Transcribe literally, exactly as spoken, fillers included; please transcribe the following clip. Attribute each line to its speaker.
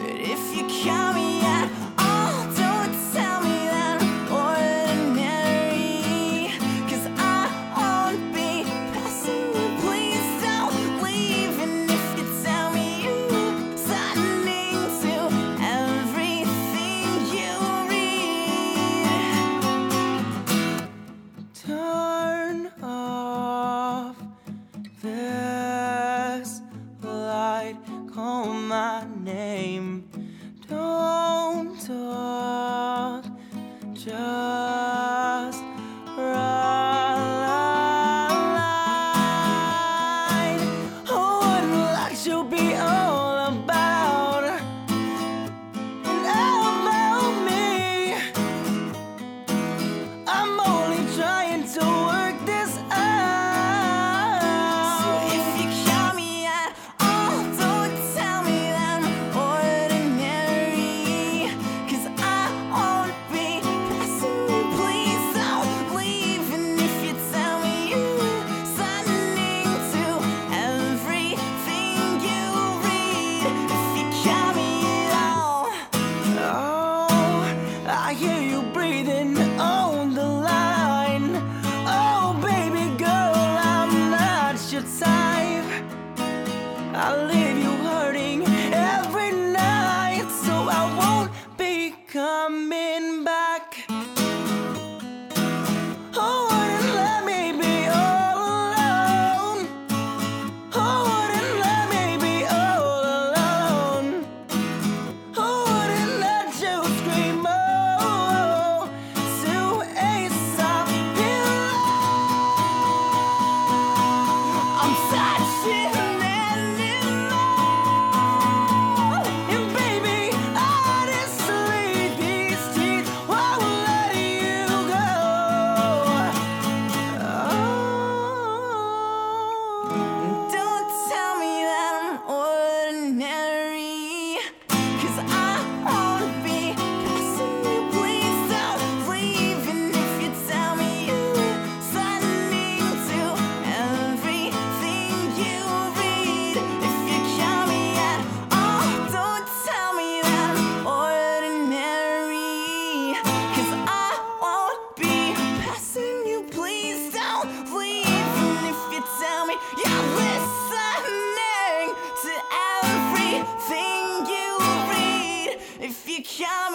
Speaker 1: But if you count me at all, don't tell me that I'm ordinary, 'cause I won't be passing you. Please don't leave. And if you tell me you're listening to everything you read, turn off this light, call my name. Don't talk, just ride. Oh, what light you'll be all about, and about me. I'm only trying to work this out. So if you count me at all, don't tell me that I'm ordinary, 'cause I won't be passing you. Please don't leave. And if you tell me you're listening to everything you read, if you count me at all. Oh, I hear you breathing on the line. Oh, baby girl, I'm not your type. I'll leave you hurting every night, so I won't be coming back. Oh, wouldn't let me be all alone. Oh, wouldn't let me be all alone. Who wouldn't let you scream oh to a soft pillow? I'm touching anymore, and baby, honestly, these teeth won't let you go. Oh, don't tell me that I'm ordinary, 'cause I won't be passing you. Please don't leave. And if you tell me you're listening to everything you read, if you count me at all, don't tell me that I'm ordinary, 'cause I won't be passing you. Please don't leave. And if you tell me you're listening to everything you read, if you count